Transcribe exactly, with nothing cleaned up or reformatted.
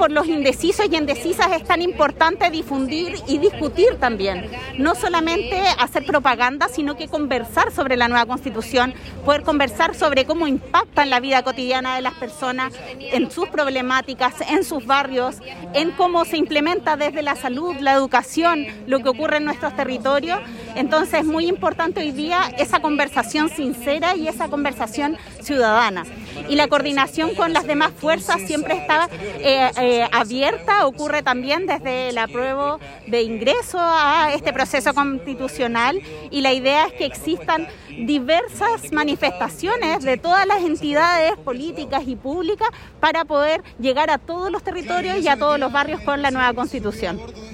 por los indecisos y indecisas es tan importante difundir y discutir también. No solamente hacer propaganda, sino que conversar sobre la nueva Constitución, poder conversar sobre cómo impacta en la vida cotidiana de las personas, en sus problemáticas, en sus barrios, en cómo se implementa desde la salud, la educación, lo que ocurre en nuestros territorios. Entonces es muy importante hoy día esa conversación sincera y esa conversación ciudadana. Y la coordinación con las demás fuerzas siempre está eh, eh, abierta, ocurre también desde el apruebo de ingreso a este proceso constitucional, y la idea es que existan diversas manifestaciones de todas las entidades políticas y públicas para poder llegar a todos los territorios y a todos los barrios con la nueva Constitución.